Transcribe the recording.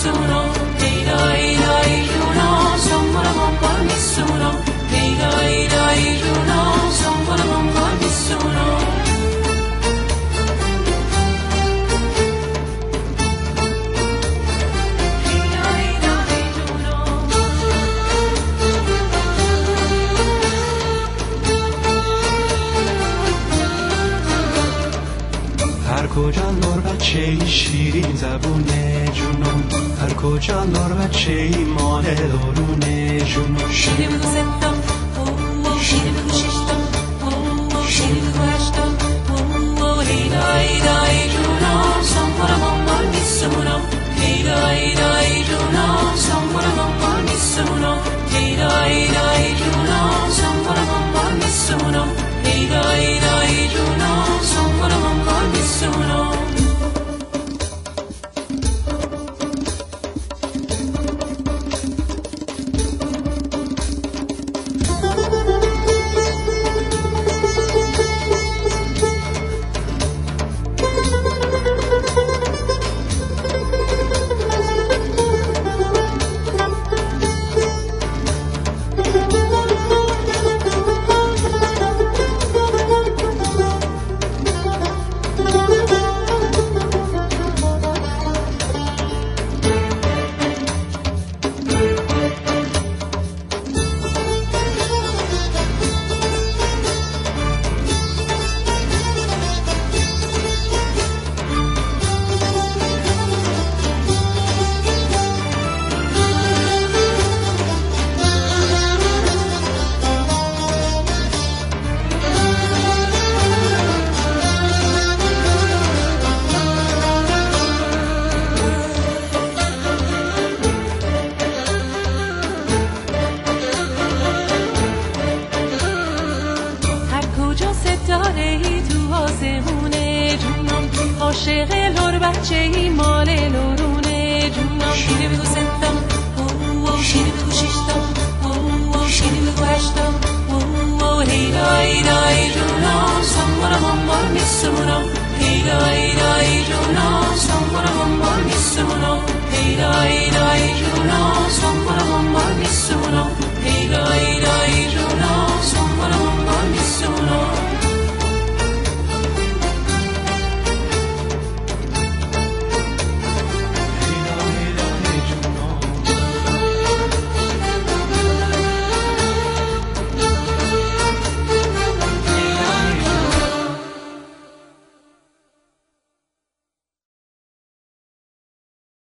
nessuno, dai dai Juno, son buona con por nessuno, dai Juno, son buona con por nessuno. هر کجا لور بچه‌ای شیرین زبونه جونم، هر کجا لور بچه‌ای مال دارونه جونم. شیری بگو ستم، شیری بگو ششتم، شیری بگو هشتم، دای دای جونم، son buona con